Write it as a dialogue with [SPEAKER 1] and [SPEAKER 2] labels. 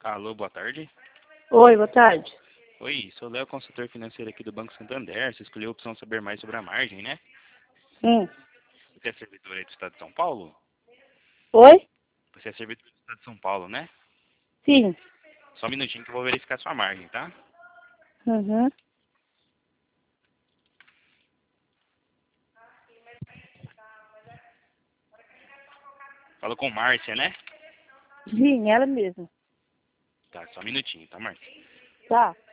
[SPEAKER 1] Alô, boa tarde.
[SPEAKER 2] Oi, boa tarde.
[SPEAKER 1] Oi, sou o Léo, consultor financeiro aqui do Banco Santander. Você escolheu a opção saber mais sobre a margem, né?
[SPEAKER 2] Hum.
[SPEAKER 1] Você é servidor aí do Estado de São Paulo?
[SPEAKER 2] Oi?
[SPEAKER 1] Você é servidor do Estado de São Paulo, né?
[SPEAKER 2] Sim.
[SPEAKER 1] Só um minutinho que eu vou verificar sua margem, tá?
[SPEAKER 2] Uhum.
[SPEAKER 1] Falo com Márcia, né?
[SPEAKER 2] Sim, ela mesma.
[SPEAKER 1] Tá, só um minutinho, tá, Márcia?
[SPEAKER 2] Tá.